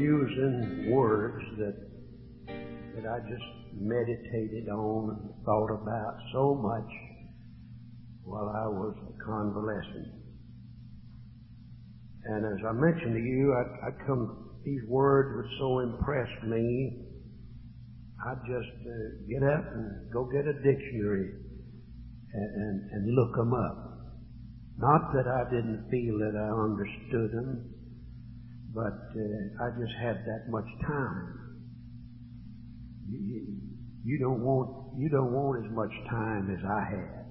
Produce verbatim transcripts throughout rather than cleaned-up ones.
using words that that I just meditated on and thought about so much while I was convalescent. And as I mentioned to you, I, I come, these words would so impress me, I'd just uh, get up and go get a dictionary and, and, and look them up. Not that I didn't feel that I understood them, but uh, I just had that much time. You, you don't want you don't want as much time as I had.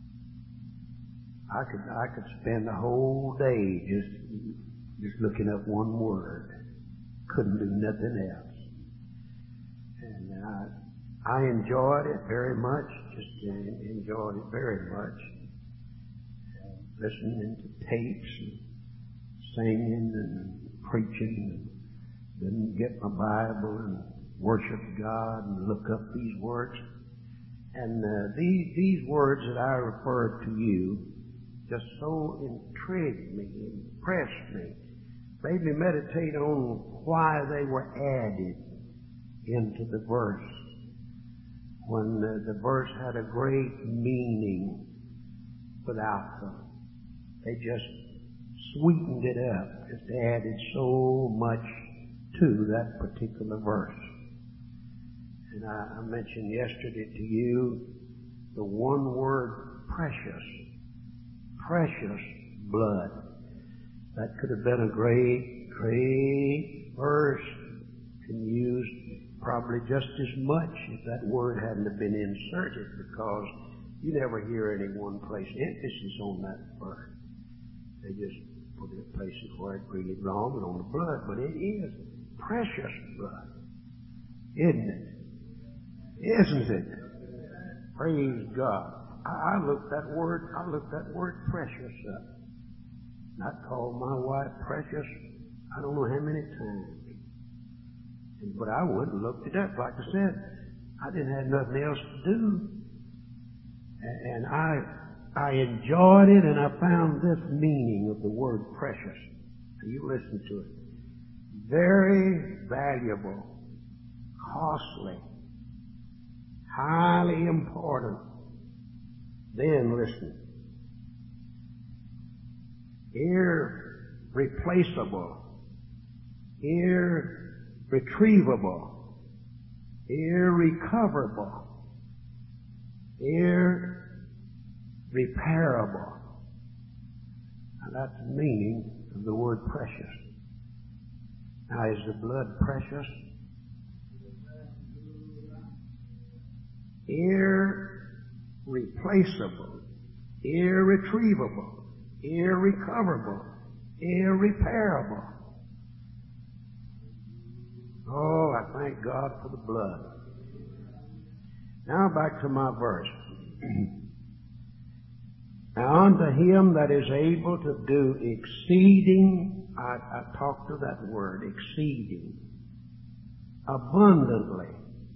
I could I could spend the whole day just just looking up one word. Couldn't do nothing else. And I I enjoyed it very much. Just enjoyed it very much. Listening to tapes and singing and preaching, and then get my Bible and worship God and look up these words. And uh, these these words that I referred to you just so intrigued me, impressed me, made me meditate on why they were added into the verse, when uh, the verse had a great meaning without them. They just sweetened it up, just added so much to that particular verse. And I, I mentioned yesterday to you the one word precious. Precious blood. That could have been a great, great verse and used probably just as much if that word hadn't have been inserted, because you never hear any one place emphasis on that verse. They just put it in places where it really belongs on the blood, but it is precious blood, isn't it? Isn't it? Praise God. I, I looked that word, I looked that word precious up. And I called my wife precious, I don't know how many times. And, but I went and looked it up. Like I said, I didn't have nothing else to do. And, and I, I enjoyed it, and I found this meaning of the word precious. Now you listen to it. Very valuable, costly, highly important. Then listen. Irreplaceable, irretrievable, irrecoverable, irreparable. Now that's the meaning of the word precious. Now, is the blood precious? Irreplaceable, irretrievable, irrecoverable, irreparable. Oh, I thank God for the blood. Now back to my verse. Now unto him that is able to do exceeding, I, I talked to that word, exceeding, abundantly,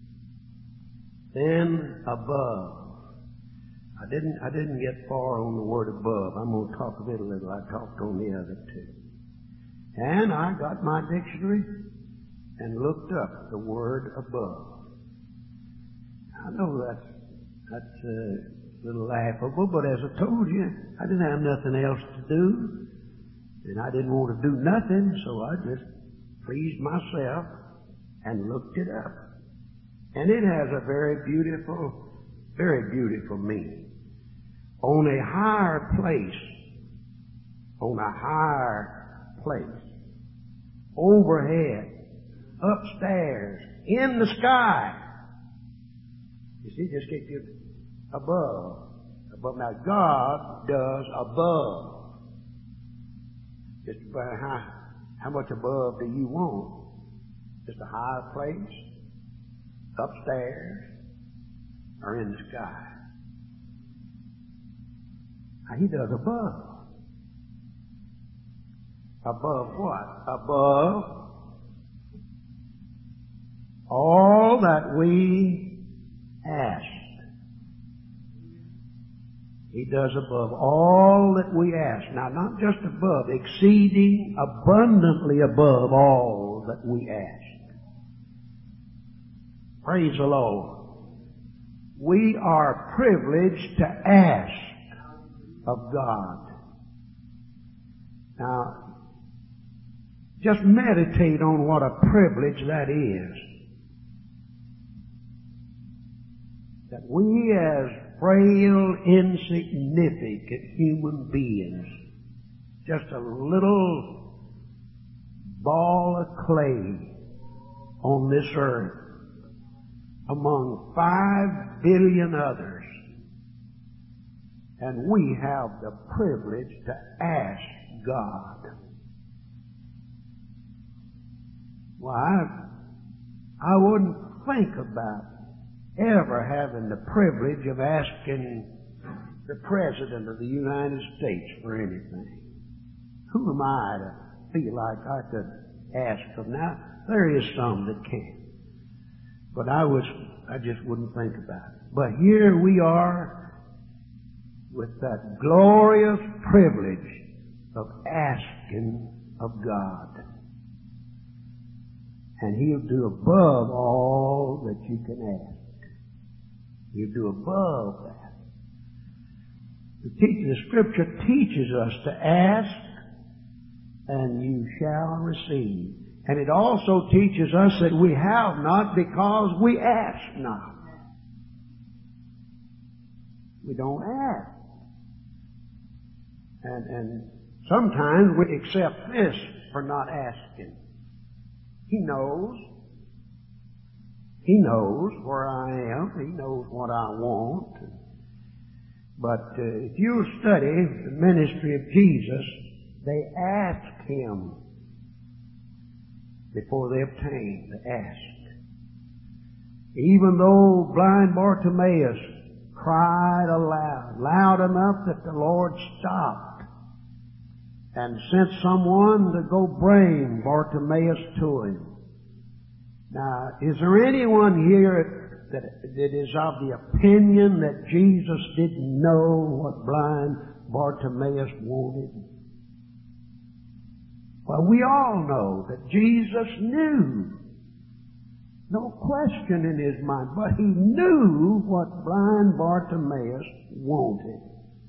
then above. I didn't, I didn't get far on the word above. I'm going to talk of it a little. I talked on the other two. And I got my dictionary and looked up the word above. I know that's, that's a little laughable, but as I told you, I didn't have nothing else to do. And I didn't want to do nothing, so I just pleased myself and looked it up. And it has a very beautiful, very beautiful meaning. On a higher place, on a higher place, overhead, upstairs, in the sky. You see, just get you above. Above. Now, God does above. Just about how, how much above do you want? Just a higher place, upstairs, or in the sky? Now, he does above. Above what? Above all that we ask. He does above all that we ask. Now, not just above, exceeding abundantly above all that we ask. Praise the Lord. We are privileged to ask of God. Now, just meditate on what a privilege that is. That we as frail, insignificant human beings, just a little ball of clay on this earth, among five billion others, and we have the privilege to ask God. Well, I, I wouldn't think about ever having the privilege of asking the President of the United States for anything. Who am I to feel like I could ask them? Now, there is some that can. But I was, I just wouldn't think about it. But here we are with that glorious privilege of asking of God. And He'll do above all that you can ask. He'll do above that. The, teach, the Scripture teaches us to ask, and you shall receive. And it also teaches us that we have not because we ask not. We don't ask. And, and sometimes we accept this for not asking. He knows. He knows where I am. He knows what I want. But uh, if you study the ministry of Jesus, they asked Him before they obtained. They asked. Even though blind Bartimaeus cried aloud, loud enough that the Lord stopped and sent someone to go bring Bartimaeus to Him. Now, is there anyone here that, that is of the opinion that Jesus didn't know what blind Bartimaeus wanted? Well, we all know that Jesus knew. No question in His mind, but He knew what blind Bartimaeus wanted.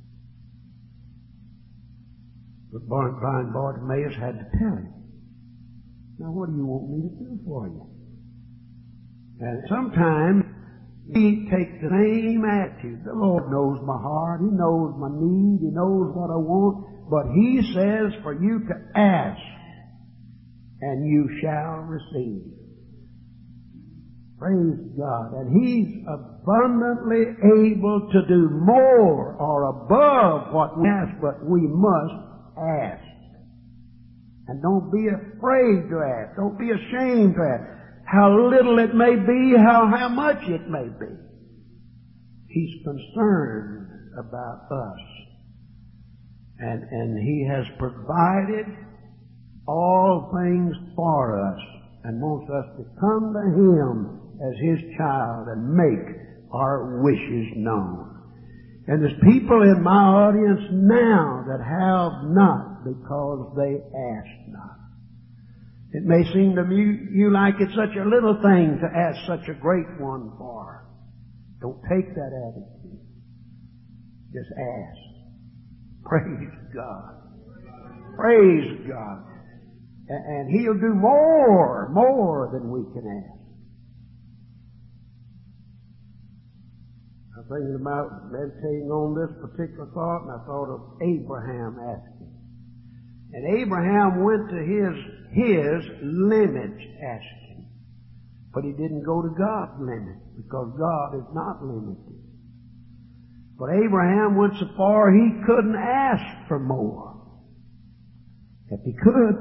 But blind Bartimaeus had to tell Him, now what do you want me to do for you? And sometimes we take the same attitude. The Lord knows my heart. He knows my need. He knows what I want. But He says for you to ask, and you shall receive. Praise God. And He's abundantly able to do more or above what we ask, but we must ask. And don't be afraid to ask. Don't be ashamed to ask. How little it may be, how, how much it may be. He's concerned about us. And, and He has provided all things for us and wants us to come to Him as His child and make our wishes known. And there's people in my audience now that have not because they ask not. It may seem to you, you like it's such a little thing to ask such a great one for. Don't take that attitude. Just ask. Praise God. Praise God. And He'll do more, more than we can ask. I'm thinking about meditating on this particular thought, and I thought of Abraham asking. And Abraham went to his, his limit asking. But he didn't go to God's limit, because God is not limited. But Abraham went so far he couldn't ask for more. If he could,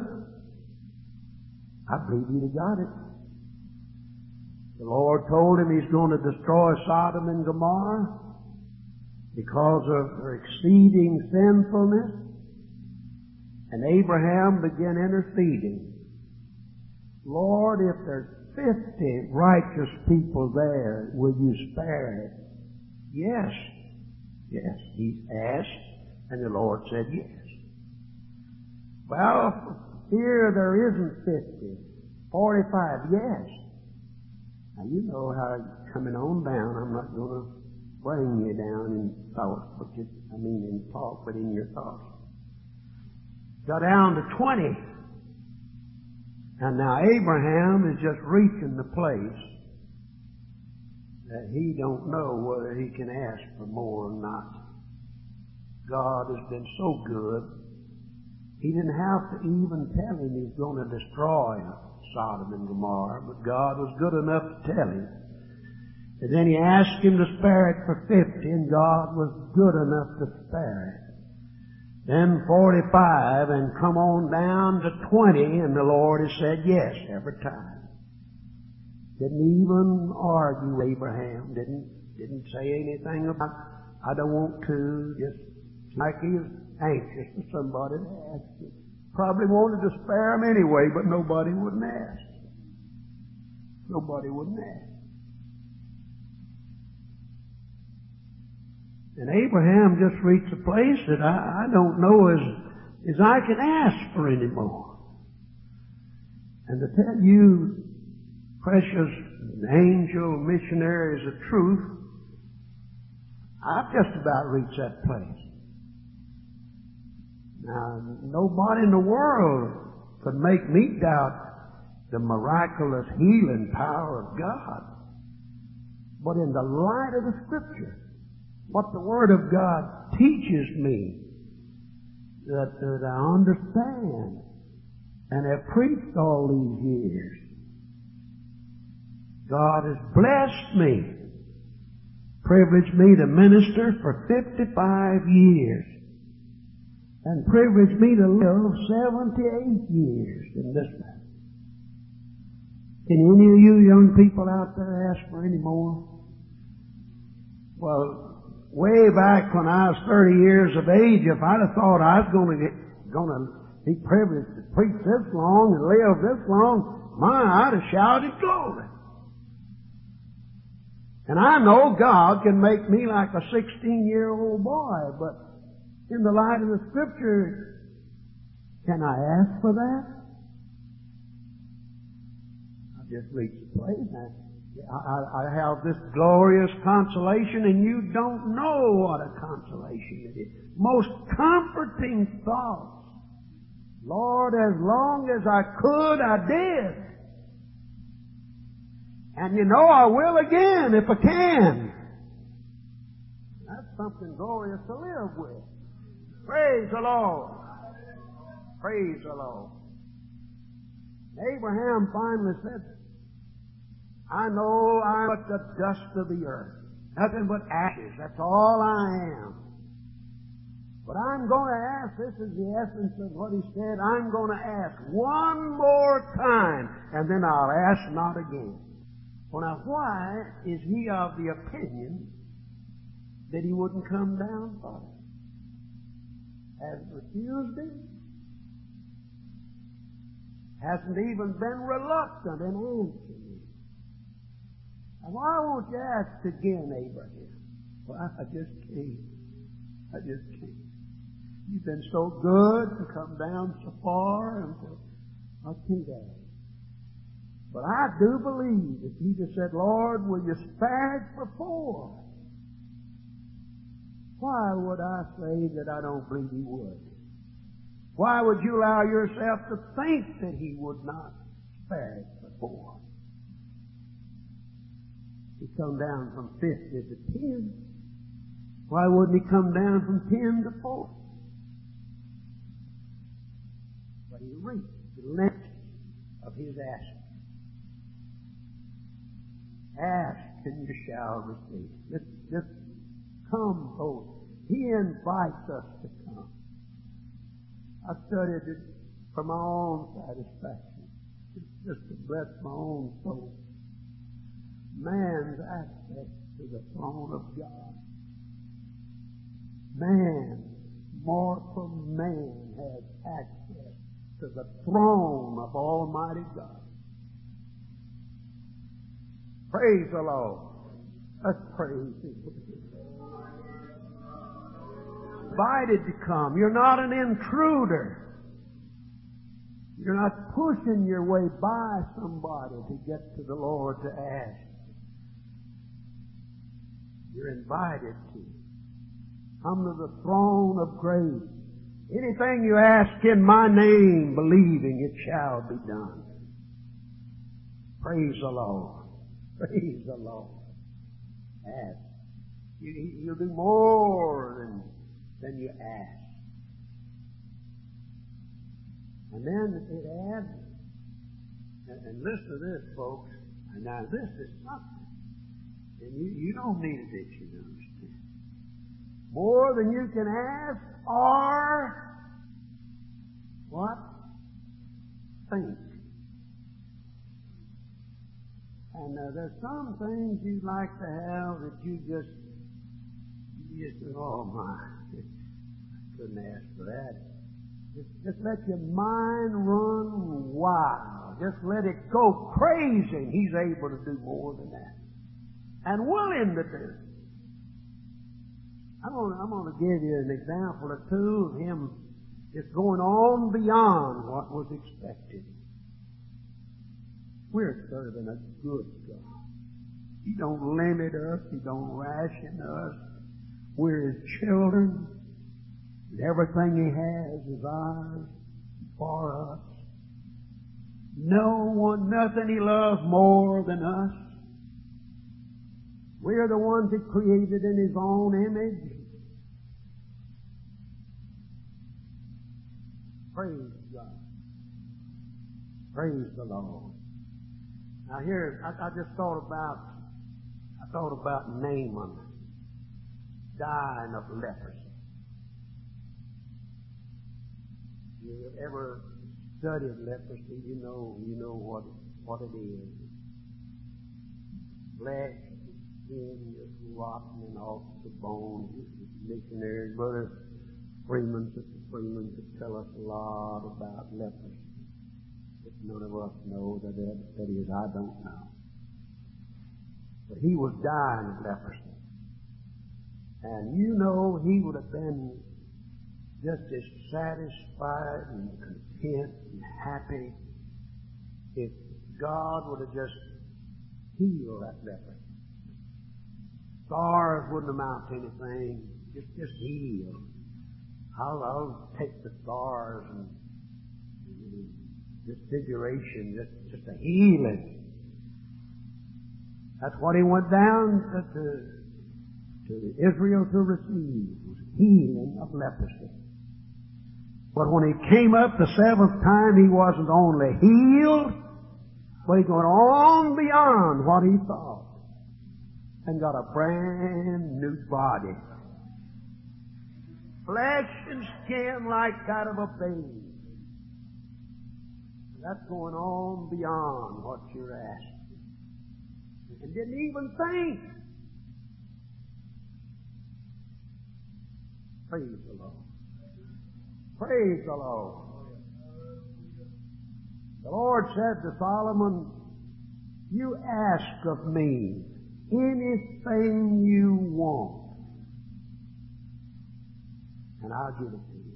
I believe he'd have got it. The Lord told him He's going to destroy Sodom and Gomorrah because of their exceeding sinfulness. And Abraham began interceding. Lord, if there's fifty righteous people there, will you spare it? Yes. Yes. He asked, and the Lord said yes. Well, here there isn't fifty. Forty-five, yes. Now you know how coming on down, I'm not going to bring you down in thoughts, but just, I mean in talk, but in your thoughts. Got down to twenty. And now Abraham is just reaching the place that he don't know whether he can ask for more or not. God has been so good, he didn't have to even tell him he's going to destroy Sodom and Gomorrah, but God was good enough to tell him. And then he asked him to spare it for fifty, and God was good enough to spare it. Then forty-five, and come on down to twenty, and the Lord has said yes every time. Didn't even argue with Abraham. Didn't didn't say anything about, I don't want to. Just like he was anxious for somebody to ask him. Probably wanted to spare him anyway, but nobody wouldn't ask. Nobody wouldn't ask. And Abraham just reached a place that I, I don't know as, as I can ask for anymore. And to tell you, precious angel missionaries of truth, I've just about reached that place. Now, nobody in the world could make me doubt the miraculous healing power of God. But in the light of the Scripture, what the Word of God teaches me, that, that I understand and have preached all these years, God has blessed me, privileged me to minister for fifty-five years, and privileged me to live seventy-eight years in this life. Can any of you young people out there ask for any more? Well, way back when I was thirty years of age, if I'd have thought I was going to get, going to be privileged to preach this long and live this long, my, I'd have shouted glory. And I know God can make me like a sixteen-year-old boy, but in the light of the Scripture, can I ask for that? I've just reached the place. I, I, I have this glorious consolation, and you don't know what a consolation it is. Most comforting thoughts. Lord, as long as I could, I did. And you know I will again if I can. That's something glorious to live with. Praise the Lord. Praise the Lord. Abraham finally said, I know I'm but the dust of the earth. Nothing but ashes. That's all I am. But I'm going to ask, this is the essence of what he said, I'm going to ask one more time, and then I'll ask not again. Well, now, why is he of the opinion that he wouldn't come down for it? Hasn't refused it? Hasn't even been reluctant in answering it. Now, why won't you ask again, Abraham? Well, I just can't. I just can't. You've been so good to come down so far, and so I can't ask. But I do believe if he just said, Lord, will you spare it for four? Why would I say that I don't believe he would? Why would you allow yourself to think that he would not spare it for four? He come down from fifty to ten. Why wouldn't he come down from ten to four? But he reached the limit of his asking. Ask and you shall receive. Just, just come, oh. He invites us to come. I studied it for my own satisfaction, just to bless my own soul. Man's access to the throne of God. Man, mortal man, has access to the throne of Almighty God. Praise the Lord. Let's praise Him. Invited to come. You're not an intruder. You're not pushing your way by somebody to get to the Lord to ask. You're invited to come to the throne of grace. Anything you ask in my name, believing it shall be done. Praise the Lord. Praise the Lord. Ask. You, you'll do more than, than you ask. And then it adds, and, and listen to this, folks. And now this is something. And you, you don't need a dictionary to understand. More than you can ask or what? Think. And uh, there's some things you'd like to have that you just, you just, oh my, I couldn't ask for that. Just, just let your mind run wild. Just let it go crazy. He's able to do more than that. And willing to do. I'm going I'm going to give you an example or two of him just going on beyond what was expected. We're serving a good God. He don't limit us. He don't ration us. We're His children. And everything He has is ours for us. No one, nothing He loves more than us. We're the ones He created in His own image. Praise God. Praise the Lord. Now here, I, I just thought about, I thought about Naaman dying of leprosy. You ever studied leprosy? You know, you know what what it is. Flesh, skin, just rotten off the bones. Missionaries, Brother Freeman, Sister Freeman could tell us a lot about leprosy. But none of us know that it, that is, I don't know. But he was dying of leprosy. And you know he would have been just as satisfied and content and happy if God would have just healed that leprosy. Scars wouldn't amount to anything. Just, just heal. I'll, I'll take the scars and, and disfiguration, just, just a healing. That's what he went down to, to, to Israel to receive, was healing of leprosy. But when he came up the seventh time, he wasn't only healed, but he went on beyond what he thought and got a brand new body. Flesh and skin like that of a baby. That's going on beyond what you're asking. And didn't even think. Praise the Lord. Praise the Lord. The Lord said to Solomon, you ask of me anything you want, and I'll give it to you.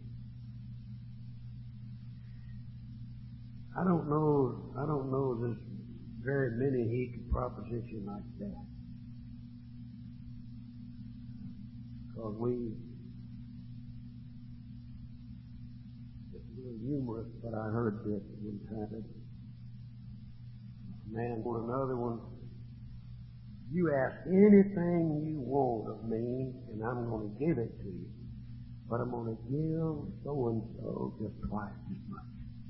I don't know, I don't know there's very many he could proposition like that. Because we, it's a little humorous, but I heard this one time. A man or another one, you ask anything you want of me, and I'm going to give it to you. But I'm going to give so-and-so just twice as much.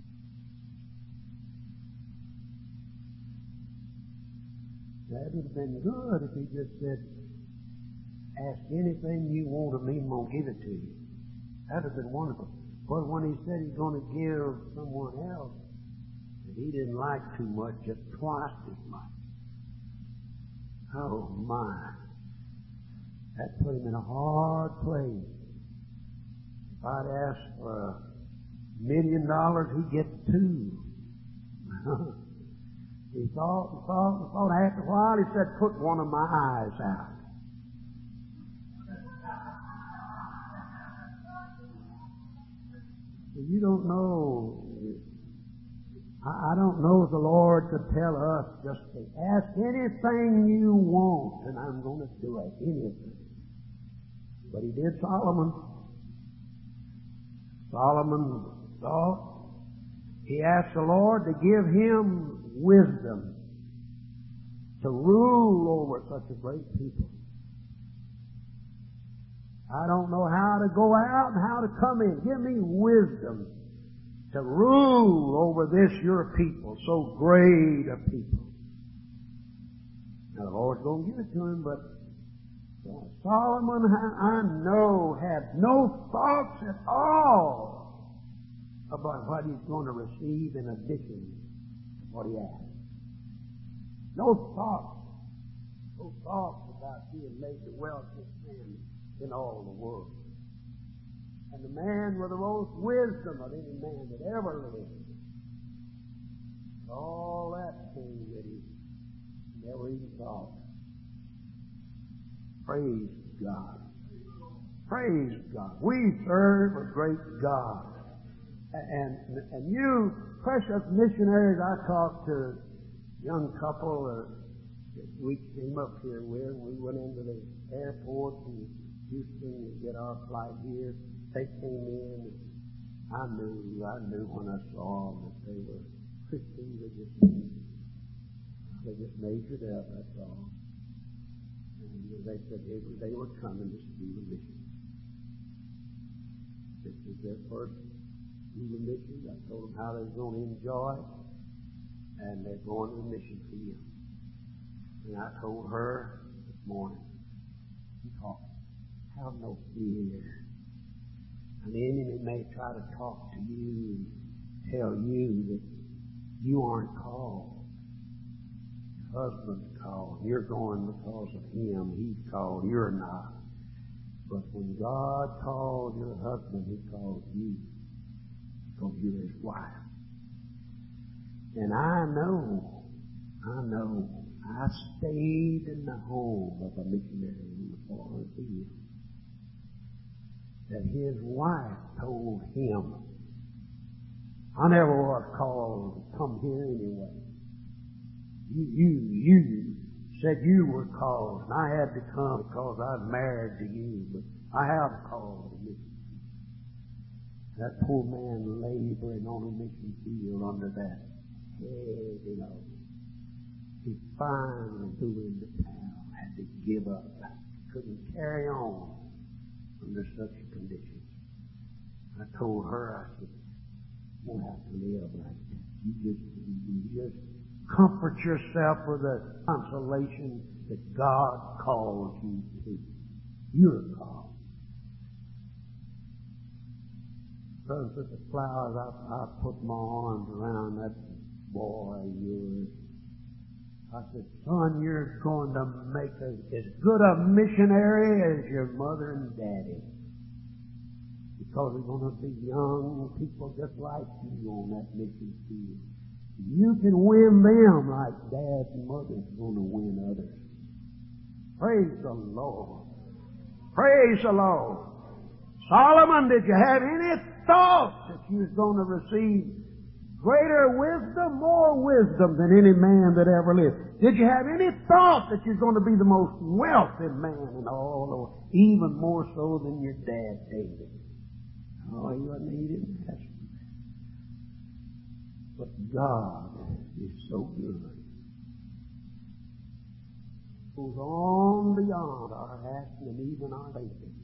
That would have been good if he just said, ask anything you want of me, I'm going to give it to you. That would have been wonderful. But when he said he's going to give someone else that he didn't like too much, just twice as much. Oh my. That put him in a hard place. If I'd asked for a million dollars, he'd get two. He thought, and thought, and thought. After a while, he said, put one of my eyes out. You don't know I don't know if the Lord could tell us just to ask anything you want, and I'm going to do it, anything. But He did Solomon. Solomon thought. He asked the Lord to give him wisdom to rule over such a great people. I don't know how to go out and how to come in. Give me wisdom to rule over this your people, so great a people. Now the Lord's going to give it to him, but Solomon, I know, had no thoughts at all about what he's going to receive in addition to what he asked. No thoughts. No thoughts about being made the wealthiest man in all the world. And the man with the most wisdom of any man that ever lived. All that came with him. Never even thought. Praise God. Praise God. We serve a great God. And, and you precious missionaries, I talked to a young couple uh, this week, came up here with, we went into the airport in Houston to get our flight here. They came in, and I knew, I knew when I saw them that they were Christians. They just, they just measured up, that's all. And they said they were, they were coming just to do the mission. This is their first do the mission. I told them how they were going to enjoy it, and they're going to the mission field. And I told her this morning, have no fear. An enemy may try to talk to you and tell you that you aren't called. Your husband's called. You're going because of him. He's called. You're not. But when God called your husband, He called you because you're His wife. And I know, I know, I stayed in the home of a missionary in the foreign field. That his wife told him, I never was called to come here anyway. You, you, you said you were called, and I had to come because I'm married to you, but I have called to mission. That poor man laboring on a mission field under that heavy load. He finally threw in the towel, had to give up, couldn't carry on under such conditions. I told her, I said, you won't have to live like that. You just, you just comfort yourself with the consolation that God calls you to. You're called. Brother and Sister Flowers, I, I put my arms around that boy of yours. I said, son, you're going to make a, as good a missionary as your mother and daddy. Because there's going to be young people just like you on that mission field. You can win them like dads and mothers are going to win others. Praise the Lord. Praise the Lord. Solomon, did you have any thought that you was going to receive greater wisdom, more wisdom than any man that ever lived? Did you have any thought that you're going to be the most wealthy man in all the world, even more so than your dad, David? Oh, you wasn't, he didn't ask for that. But God is so good. Goes on beyond our asking and even our thinking.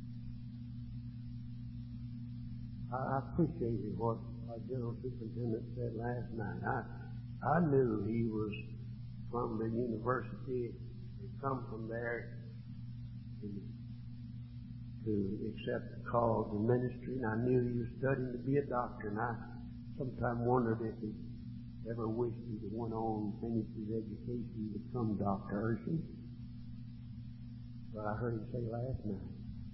I appreciated what our General Superintendent said last night. I I knew he was from the university, he come from there to, to accept the call of the ministry, and I knew he was studying to be a doctor, and I sometimes wondered if he ever wished he would went on and finished his education to become Doctor Urshan. But I heard him say last night,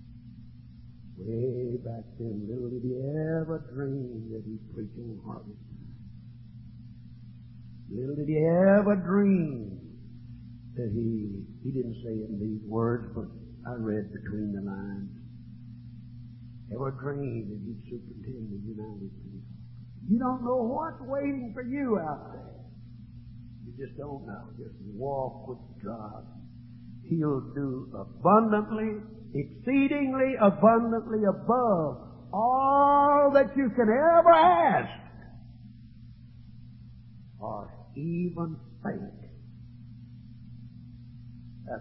way back then, little did he ever dream that he'd preach on harvest time. Little did he ever dream that he, he didn't say it in these words, but I read between the lines, ever dreamed that he'd superintend the United Pentecostal. You don't know what's waiting for you out there. You just don't know. Just walk with God. He'll do abundantly, exceedingly abundantly above all that you can ever ask or even think.